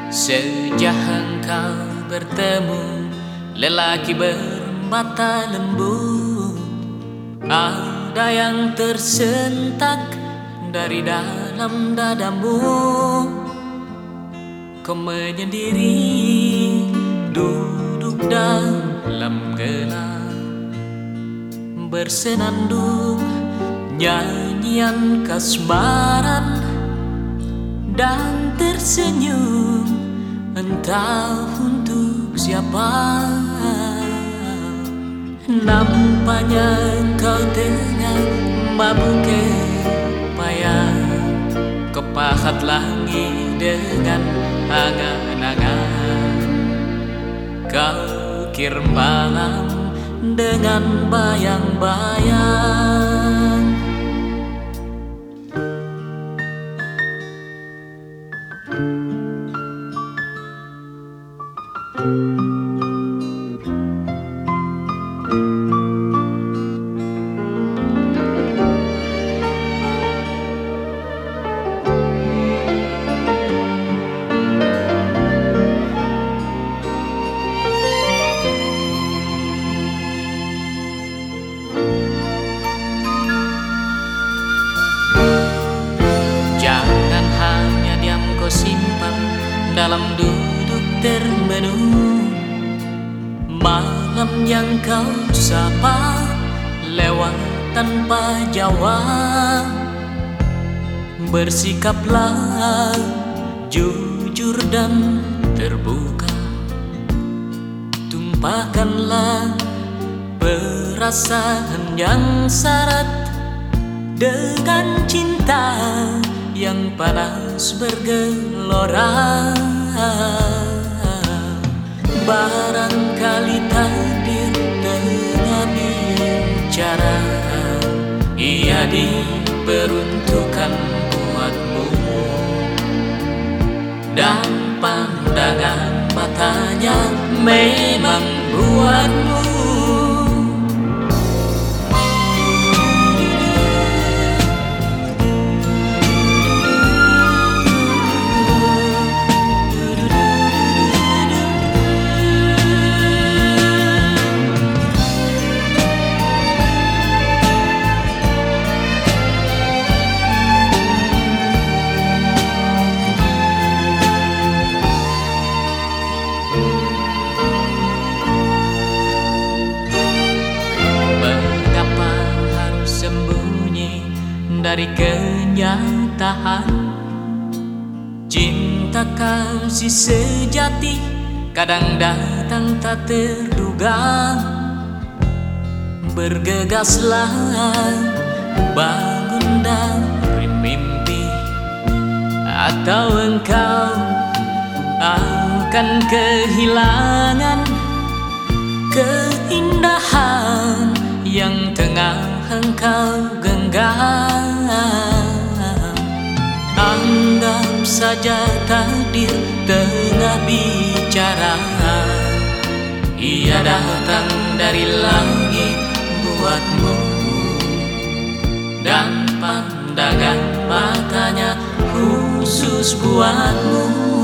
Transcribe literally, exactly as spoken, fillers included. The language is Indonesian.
Sejak engkau bertemu lelaki bermata lembu, ada yang tersentak dari dalam dadamu. Kau menyendiri duduk dalam gelap, bersenandung nyanyian kasmaran dan tersenyum, entah untuk siapa. Nampaknya kau tengah mabuk kepayang, kau pahat langit dengan angan-angan. Kau kir malam dengan bayang-bayang. Jangan hanya diam kau simpan dalam duduk termenung. Malam yang kau sapa lewat tanpa jawab. Bersikaplah jujur dan terbuka, tumpahkanlah perasaan yang syarat dengan cinta yang panas bergelora. Barangkali takdir tengah bicara, ia diperuntukkan buatmu, dan pandangan matanya memang buatmu. Dari kenyataan, cinta kasih sejati kadang datang tak terduga. Bergegaslah, bangun dari mimpi, atau engkau akan kehilangan keindahan yang tengah engkau genggam. Anggap saja takdir tengah bicara, ia datang dari langit buatmu, dan pandangan matanya khusus buatmu.